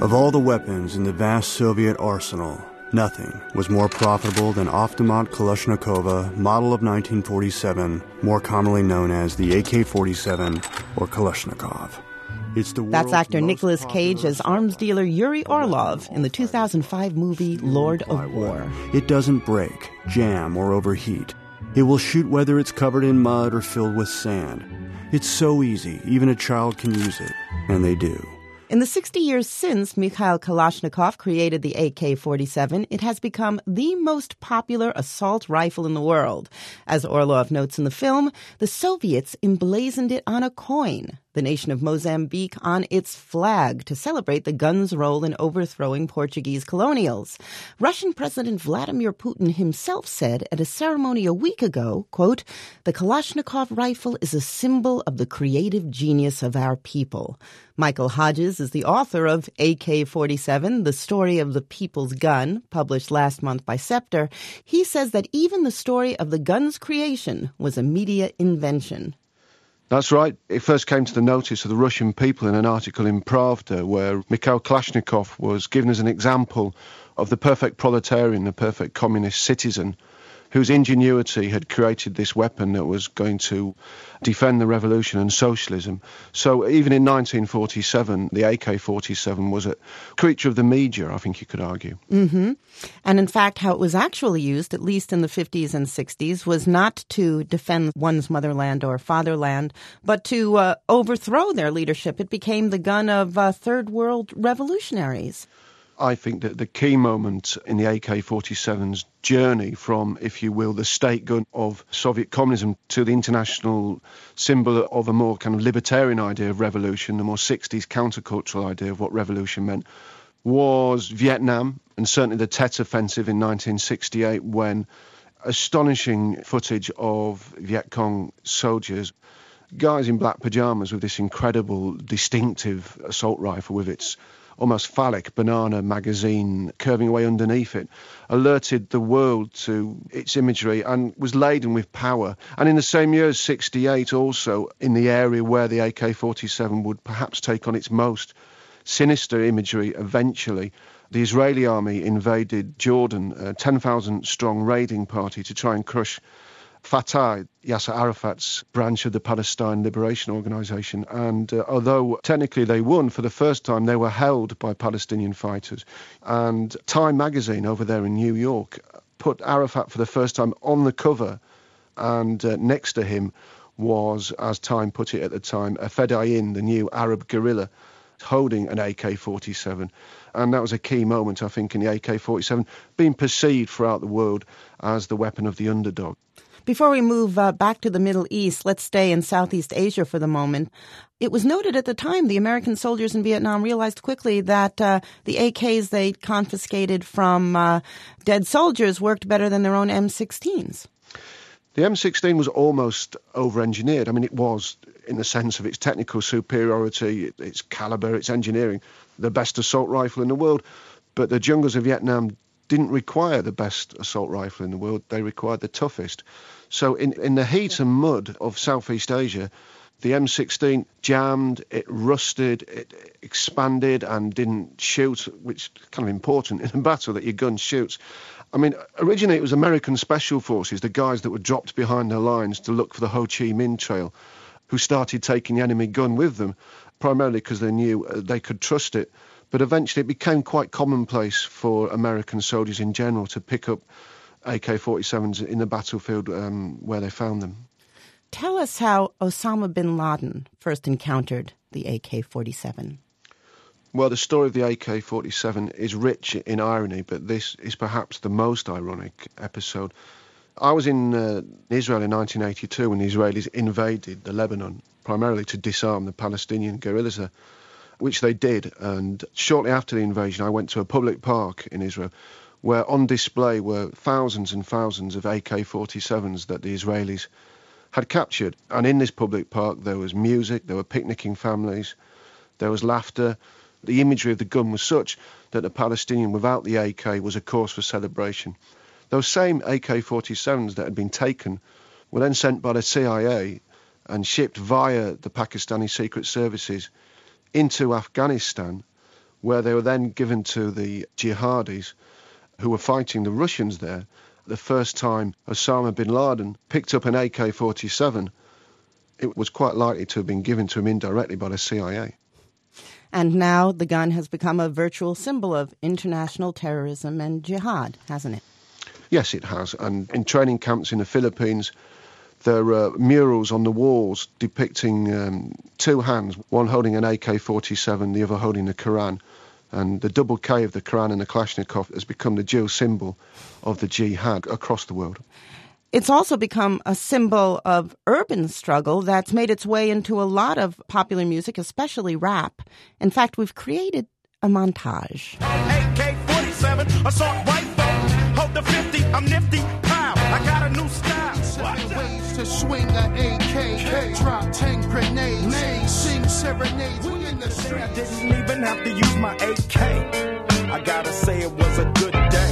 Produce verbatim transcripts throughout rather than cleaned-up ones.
Of all the weapons in the vast Soviet arsenal, nothing was more profitable than Avtomat Kalashnikova, model of nineteen forty-seven, more commonly known as the A K forty-seven or Kalashnikov. It's the That's actor Nicolas Cage as arms dealer Yuri Orlov in the two thousand five movie Lord of War. It doesn't break, jam, or overheat. It will shoot whether it's covered in mud or filled with sand. It's so easy, even a child can use it. And they do. In the sixty years since Mikhail Kalashnikov created the A K forty-seven, it has become the most popular assault rifle in the world. As Orlov notes in the film, the Soviets emblazoned it on a coin, the nation of Mozambique on its flag, to celebrate the gun's role in overthrowing Portuguese colonials. Russian President Vladimir Putin himself said at a ceremony a week ago, quote, "The Kalashnikov rifle is a symbol of the creative genius of our people." Michael Hodges is the author of A K forty-seven, The Story of the People's Gun, published last month by Scepter. He says that even the story of the gun's creation was a media invention. That's right. It first came to the notice of the Russian people in an article in Pravda where Mikhail Kalashnikov was given as an example of the perfect proletarian, the perfect communist citizen, whose ingenuity had created this weapon that was going to defend the revolution and socialism. So even in nineteen forty-seven, the A K forty-seven was a creature of the media, I think you could argue. Mm-hmm. And in fact, how it was actually used, at least in the fifties and sixties, was not to defend one's motherland or fatherland, but to uh, overthrow their leadership. It became the gun of uh, third world revolutionaries. I think that the key moment in the A K forty-seven's journey from, if you will, the state gun of Soviet communism to the international symbol of a more kind of libertarian idea of revolution, the more sixties countercultural idea of what revolution meant, was Vietnam, and certainly the Tet Offensive in nineteen sixty-eight, when astonishing footage of Viet Cong soldiers, guys in black pajamas with this incredible, distinctive assault rifle with its almost phallic banana magazine curving away underneath it, alerted the world to its imagery and was laden with power. And in the same year as sixty-eight, also in the area where the A K forty-seven would perhaps take on its most sinister imagery eventually, the Israeli army invaded Jordan, a ten thousand strong raiding party to try and crush Fatah, Yasser Arafat's branch of the Palestine Liberation Organization. And uh, although technically they won, for the first time they were held by Palestinian fighters. And Time magazine over there in New York put Arafat for the first time on the cover, and uh, next to him was, as Time put it at the time, a Fedayeen, the new Arab guerrilla, holding an A K forty-seven. And that was a key moment, I think, in the A K forty-seven, being perceived throughout the world as the weapon of the underdog. Before we move uh, back to the Middle East, let's stay in Southeast Asia for the moment. It was noted at the time the American soldiers in Vietnam realized quickly that uh, the A Ks they confiscated from uh, dead soldiers worked better than their own M sixteens. The M sixteen was almost over-engineered. I mean, it was, in the sense of its technical superiority, its caliber, its engineering, the best assault rifle in the world. But the jungles of Vietnam didn't require the best assault rifle in the world. They required the toughest. So in, in the heat and mud of Southeast Asia, the M sixteen jammed, it rusted, it expanded and didn't shoot, which is kind of important in a battle, that your gun shoots. I mean, originally it was American Special Forces, the guys that were dropped behind their lines to look for the Ho Chi Minh Trail, who started taking the enemy gun with them, primarily because they knew they could trust it. But eventually it became quite commonplace for American soldiers in general to pick up A K forty-sevens in the battlefield um, where they found them. Tell us how Osama bin Laden first encountered the A K forty-seven. Well, the story of the A K forty-seven is rich in irony, but this is perhaps the most ironic episode. I was in uh, Israel in nineteen eighty-two when the Israelis invaded the Lebanon, primarily to disarm the Palestinian guerrillas there, which they did. And shortly after the invasion, I went to a public park in Israel where on display were thousands and thousands of A K forty-sevens that the Israelis had captured. And in this public park, there was music, there were picnicking families, there was laughter. The imagery of the gun was such that the Palestinian without the A K was a cause for celebration. Those same A K forty-sevens that had been taken were then sent by the C I A and shipped via the Pakistani secret services into Afghanistan, where they were then given to the jihadis who were fighting the Russians there. The first time Osama bin Laden picked up an A K forty-seven, it was quite likely to have been given to him indirectly by the C I A. And now the gun has become a virtual symbol of international terrorism and jihad, hasn't it? Yes, it has. And in training camps in the Philippines, there are murals on the walls depicting um, two hands, one holding an A K forty-seven, the other holding the Quran. And the double K of the Quran and the Kalashnikov has become the dual symbol of the jihad across the world. It's also become a symbol of urban struggle that's made its way into a lot of popular music, especially rap. In fact, we've created a montage. A K forty-seven, assault rifle, hold the fifty, I'm nifty, pow, I got a new style. Seven ways to swing a A K, drop ten grenades, sing serenades, we in the street. I didn't even have to use my A K, I gotta say it was a good day.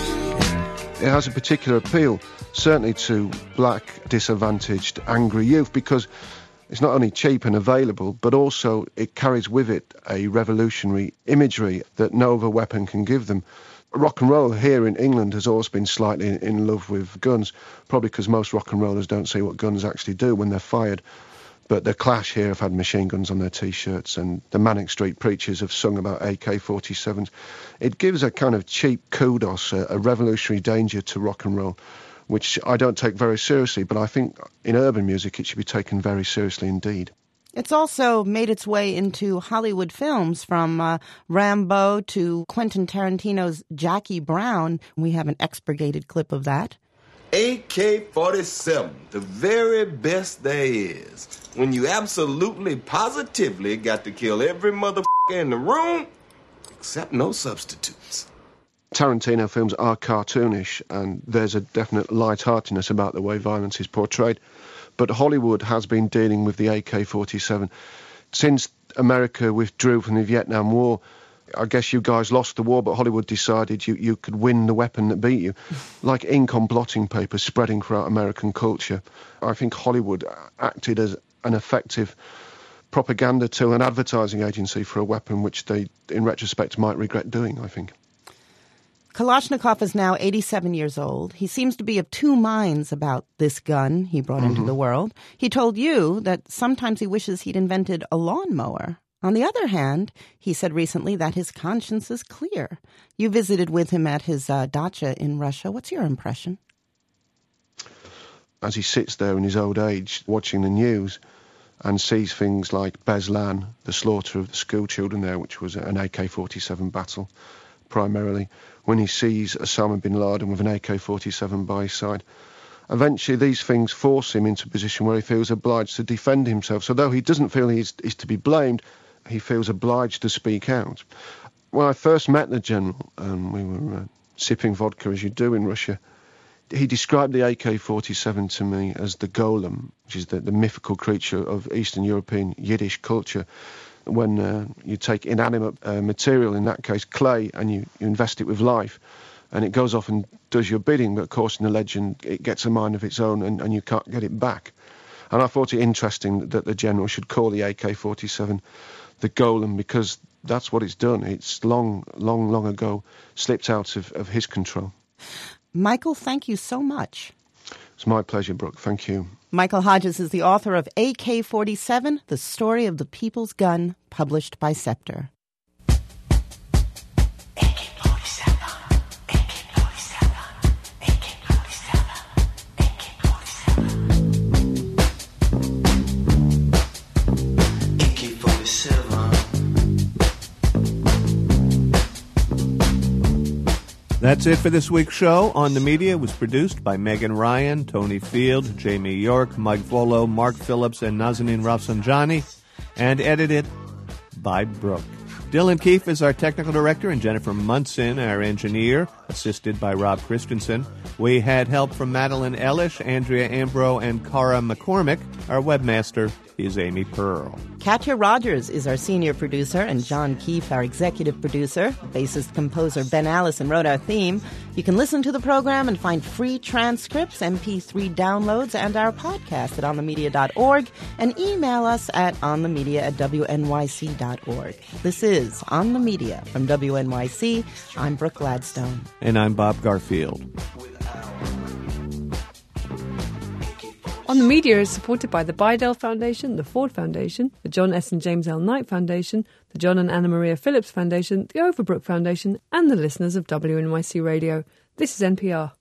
It has a particular appeal, certainly to black, disadvantaged, angry youth, because it's not only cheap and available, but also it carries with it a revolutionary imagery that no other weapon can give them. Rock and roll here in England has always been slightly in love with guns, probably because most rock and rollers don't see what guns actually do when they're fired. But the Clash here have had machine guns on their T-shirts, and the Manic Street Preachers have sung about A K forty-sevens. It gives a kind of cheap kudos, a, a revolutionary danger to rock and roll, which I don't take very seriously, but I think in urban music it should be taken very seriously indeed. It's also made its way into Hollywood films, from uh, Rambo to Quentin Tarantino's Jackie Brown. We have an expurgated clip of that. A K forty-seven, the very best there is. When you absolutely, positively got to kill every motherfucker in the room, except no substitutes. Tarantino films are cartoonish, and there's a definite lightheartedness about the way violence is portrayed. But Hollywood has been dealing with the A K forty-seven. Since America withdrew from the Vietnam War, I guess you guys lost the war, but Hollywood decided you, you could win the weapon that beat you. Like ink on blotting paper spreading throughout American culture. I think Hollywood acted as an effective propaganda tool, an advertising agency for a weapon which they, in retrospect, might regret doing, I think. Kalashnikov is now eighty-seven years old. He seems to be of two minds about this gun he brought mm-hmm. into the world. He told you that sometimes he wishes he'd invented a lawnmower. On the other hand, he said recently that his conscience is clear. You visited with him at his uh, dacha in Russia. What's your impression? As he sits there in his old age watching the news and sees things like Beslan, the slaughter of the school children there, which was an A K forty-seven battle primarily, when he sees Osama bin Laden with an A K forty-seven by his side, eventually these things force him into a position where he feels obliged to defend himself. So though he doesn't feel he's, he's to be blamed, he feels obliged to speak out. When I first met the general, and we were uh, sipping vodka as you do in Russia, he described the A K forty-seven to me as the golem, which is the, the mythical creature of Eastern European Yiddish culture. When uh, you take inanimate uh, material, in that case clay, and you, you invest it with life, and it goes off and does your bidding, but of course in the legend it gets a mind of its own and, and you can't get it back. And I thought it interesting that the general should call the A K forty-seven the golem, because that's what it's done. It's long, long, long ago slipped out of, of his control. Michael, thank you so much. It's my pleasure, Brooke. Thank you. Michael Hodges is the author of A K forty-seven, The Story of the People's Gun, published by Scepter. That's it for this week's show. On the Media was produced by Megan Ryan, Tony Field, Jamie York, Mike Volo, Mark Phillips, and Nazanin Rafsanjani, and edited by Brooke. Dylan Keefe is our technical director, and Jennifer Munson, our engineer, assisted by Rob Christensen. We had help from Madeline Ellish, Andrea Ambro, and Cara McCormick, our webmaster. is Amy Pearl. Katya Rogers is our senior producer, and John Keefe, our executive producer. Bassist composer Ben Allison wrote our theme. You can listen to the program and find free transcripts, M P three downloads, and our podcast at on the media dot org, and email us at onthemedia at w n y c dot org. This is On the Media from W N Y C. I'm Brooke Gladstone. And I'm Bob Garfield. On the Media is supported by the Bidell Foundation, the Ford Foundation, the John S. and James L. Knight Foundation, the John and Anna Maria Phillips Foundation, the Overbrook Foundation, and the listeners of W N Y C Radio. This is N P R.